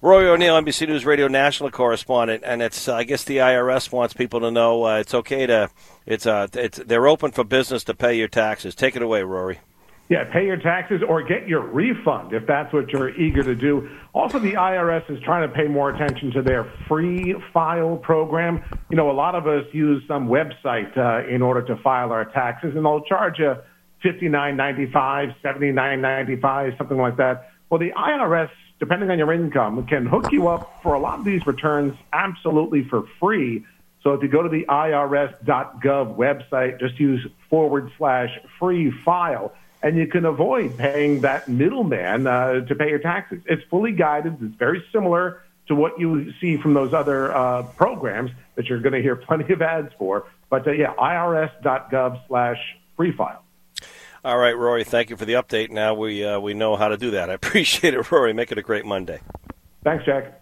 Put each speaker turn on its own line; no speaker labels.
Rory O'Neill, NBC News Radio national correspondent, and it's I guess the IRS wants people to know it's okay to they're open for business to pay your taxes. Take it away, Rory.
Yeah, pay your taxes or get your refund if that's what you're eager to do. Also, the IRS is trying to pay more attention to their free file program. You know, a lot of us use some website in order to file our taxes, and they'll charge you $59.95, $79.95, something like that. Well, the IRS, depending on your income, can hook you up for a lot of these returns absolutely for free. So if you go to the IRS.gov website, just use /free file, and you can avoid paying that middleman to pay your taxes. It's fully guided. It's very similar to what you see from those other programs that you're going to hear plenty of ads for. But, IRS.gov/free file.
All right, Rory, thank you for the update. Now we know how to do that. I appreciate it, Rory. Make it a great Monday.
Thanks, Jack.